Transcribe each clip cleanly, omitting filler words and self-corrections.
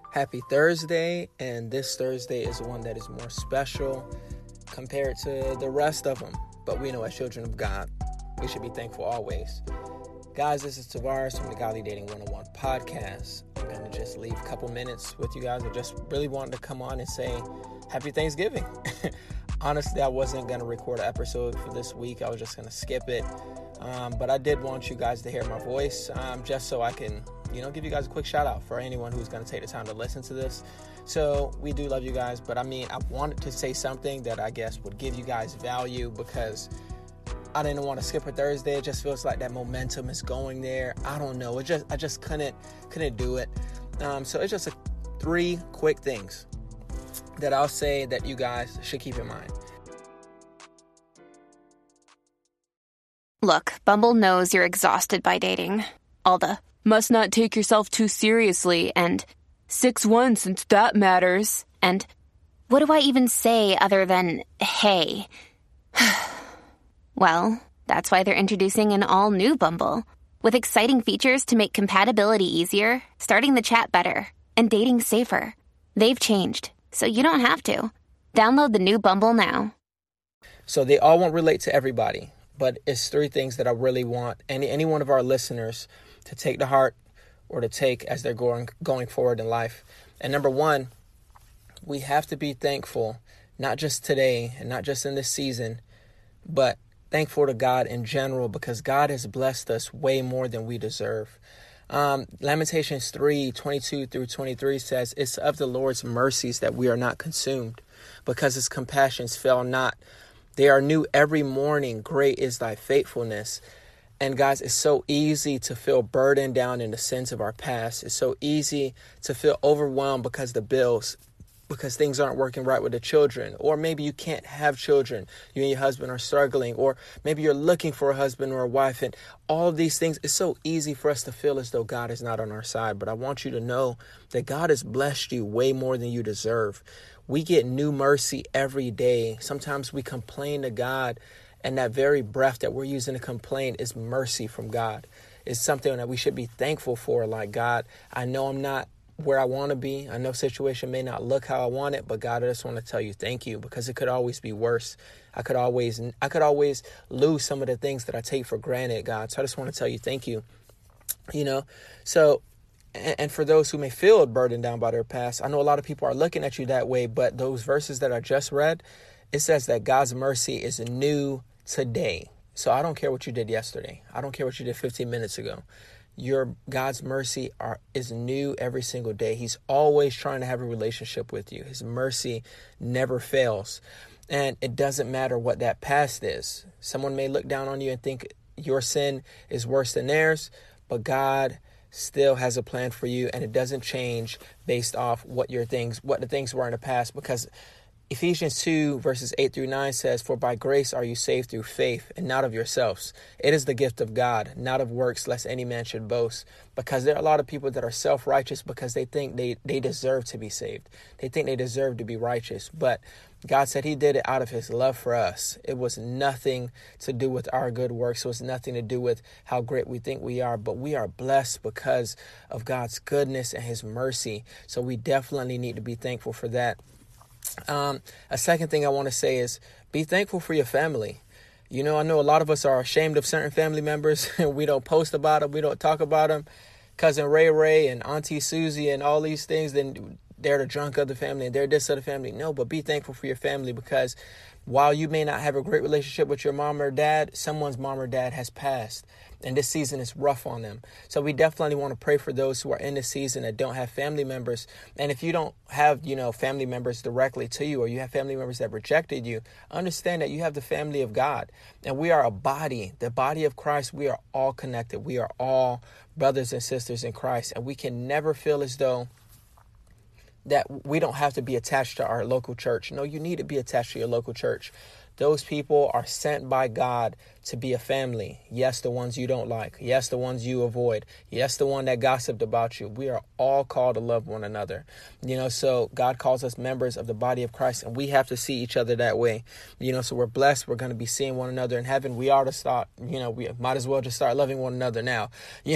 Happy Thursday, and this Thursday is one that is more special compared to the rest of them. But we know as children of God, we should be thankful always. Guys, this is Tavares from the Godly Dating 101 podcast. I'm going to just leave a couple minutes with you guys. I just really wanted to come on and say Happy Thanksgiving. Honestly, I wasn't going to record an episode for this week. I was just going to skip it. But I did want you guys to hear my voice just so I can give you guys a quick shout out for anyone who's going to take the time to listen to this. So we do love you guys, but I wanted to say something that I guess would give you guys value because I didn't want to skip a Thursday. It just feels like that momentum is going there. I don't know. I just couldn't do it. So it's just 3 quick things that I'll say that you guys should keep in mind. Look, Bumble knows you're exhausted by dating. All the must not take yourself too seriously and 6'1" since that matters. And what do I even say other than, hey? Well, that's why they're introducing an all-new Bumble with exciting features to make compatibility easier, starting the chat better, and dating safer. They've changed, so you don't have to. Download the new Bumble now. So they all won't relate to everybody, but it's 3 things that I really want any one of our listeners to take to heart or to take as they're going forward in life. And number 1, we have to be thankful, not just today and not just in this season, but thankful to God in general because God has blessed us way more than we deserve. Lamentations 3:22-23 says, "It's of the Lord's mercies that we are not consumed, because his compassions fail not. They are new every morning. Great is thy faithfulness." And guys, it's so easy to feel burdened down in the sins of our past. It's so easy to feel overwhelmed because things aren't working right with the children. Or maybe you can't have children. You and your husband are struggling. Or maybe you're looking for a husband or a wife. And all of these things, it's so easy for us to feel as though God is not on our side. But I want you to know that God has blessed you way more than you deserve. We get new mercy every day. Sometimes we complain to God, and that very breath that we're using to complain is mercy from God. It's something that we should be thankful for. Like, God, I know I'm not where I want to be. I know situation may not look how I want it, but God, I just want to tell you thank you because it could always be worse. I could always lose some of the things that I take for granted, God. So I just want to tell you thank you. So, and for those who may feel burdened down by their past, I know a lot of people are looking at you that way, but those verses that I just read, it says that God's mercy is new today. So I don't care what you did yesterday. I don't care what you did 15 minutes ago. Your God's mercy is new every single day. He's always trying to have a relationship with you. His mercy never fails. And it doesn't matter what that past is. Someone may look down on you and think your sin is worse than theirs, but God still has a plan for you, and it doesn't change based off what the things were in the past, because Ephesians 2 verses 8-9 says, "For by grace are you saved through faith, and not of yourselves. It is the gift of God, not of works, lest any man should boast." Because there are a lot of people that are self-righteous because they think they deserve to be saved. They think they deserve to be righteous. But God said he did it out of his love for us. It was nothing to do with our good works. It was nothing to do with how great we think we are. But we are blessed because of God's goodness and his mercy. So we definitely need to be thankful for that. A second thing I want to say is be thankful for your family. I know a lot of us are ashamed of certain family members and we don't post about them. We don't talk about them. Cousin Ray and Auntie Susie and all these things, then they're the drunk of the family and they're this of the family. No, but be thankful for your family because while you may not have a great relationship with your mom or dad, someone's mom or dad has passed. And this season is rough on them. So we definitely want to pray for those who are in this season that don't have family members. And if you don't have, family members directly to you, or you have family members that rejected you, understand that you have the family of God. And we are a body, the body of Christ. We are all connected. We are all brothers and sisters in Christ. And we can never feel as though that we don't have to be attached to our local church. No, you need to be attached to your local church. Those people are sent by God to be a family. Yes, the ones you don't like. Yes, the ones you avoid. Yes, the one that gossiped about you. We are all called to love one another. So God calls us members of the body of Christ, and we have to see each other that way. So we're blessed. We're going to be seeing one another in heaven. We ought to start, we might as well just start loving one another now,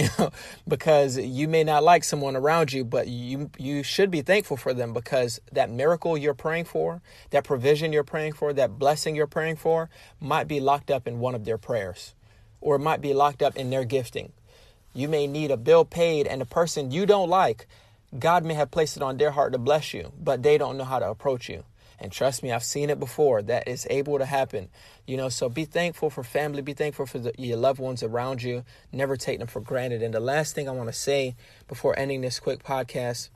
because you may not like someone around you, but you should be thankful for them, because that miracle you're praying for, that provision you're praying for, that blessing you're praying for might be locked up in one of their prayers, or it might be locked up in their gifting. You may need a bill paid, and the person you don't like, God may have placed it on their heart to bless you, but they don't know how to approach you. And trust me, I've seen it before. That is able to happen. So be thankful for family. Be thankful for your loved ones around you. Never take them for granted. And the last thing I want to say before ending this quick podcast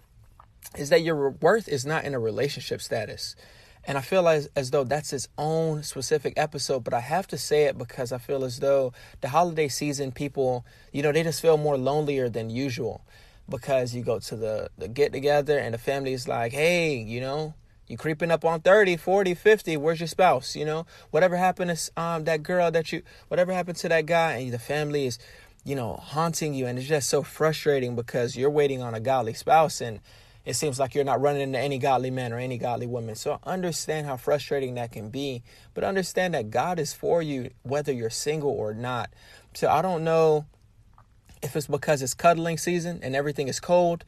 is that your worth is not in a relationship status. And I feel as though that's its own specific episode, but I have to say it because I feel as though the holiday season, people, they just feel more lonelier than usual, because you go to the get together and the family is like, hey, you creeping up on 30, 40, 50. Where's your spouse? Whatever happened to that girl whatever happened to that guy, and the family is, haunting you. And it's just so frustrating because you're waiting on a godly spouse, and it seems like you're not running into any godly man or any godly woman. So understand how frustrating that can be, but understand that God is for you, whether you're single or not. So I don't know if it's because it's cuddling season and everything is cold,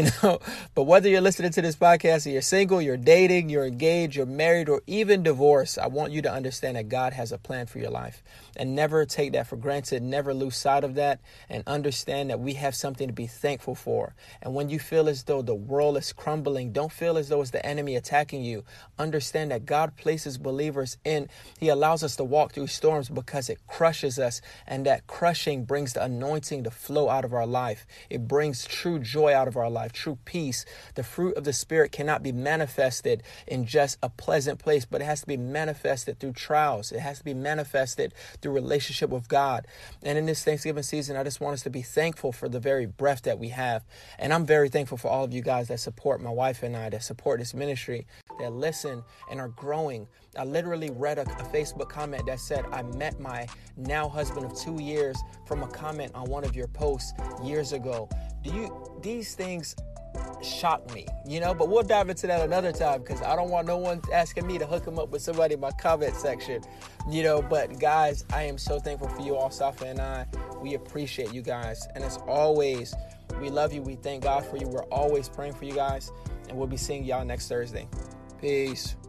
but whether you're listening to this podcast and you're single, you're dating, you're engaged, you're married, or even divorced, I want you to understand that God has a plan for your life, and never take that for granted. Never lose sight of that, and understand that we have something to be thankful for. And when you feel as though the world is crumbling, don't feel as though it's the enemy attacking you. Understand that God places believers in. He allows us to walk through storms because it crushes us, and that crushing brings the anointing to flow out of our life. It brings true joy out of our life, true peace. The fruit of the Spirit cannot be manifested in just a pleasant place, but it has to be manifested through trials. It has to be manifested through relationship with God. And in this Thanksgiving season, I just want us to be thankful for the very breath that we have. And I'm very thankful for all of you guys that support my wife and I, that support this ministry, that listen and are growing. I literally read a Facebook comment that said, I met my now husband of 2 years from a comment on one of your posts years ago. These things shock me, but we'll dive into that another time, because I don't want no one asking me to hook them up with somebody in my comment section, but guys, I am so thankful for you all. Safa and I, we appreciate you guys. And as always, we love you. We thank God for you. We're always praying for you guys, and we'll be seeing y'all next Thursday. Peace.